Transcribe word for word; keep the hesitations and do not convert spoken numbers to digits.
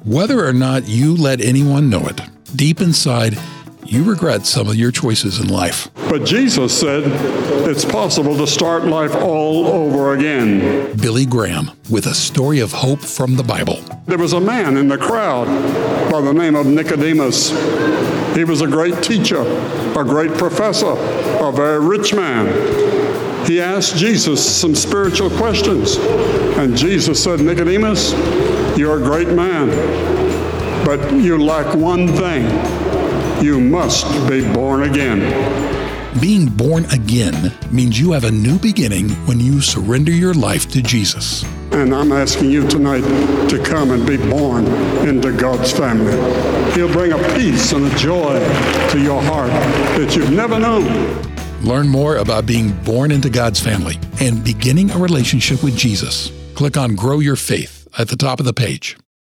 Whether or not you let anyone know it, deep inside, you regret some of your choices in life. But Jesus said it's possible to start life all over again. Billy Graham with a story of hope from the Bible. There was a man in the crowd by the name of Nicodemus. He was a great teacher, a great professor, a very rich man. He asked Jesus some spiritual questions, and Jesus said, Nicodemus, you're a great man, but you lack one thing. You must be born again. Being born again means you have a new beginning when you surrender your life to Jesus. And I'm asking you tonight to come and be born into God's family. He'll bring a peace and a joy to your heart that you've never known. Learn more about being born into God's family and beginning a relationship with Jesus. Click on Grow Your Faith at the top of the page.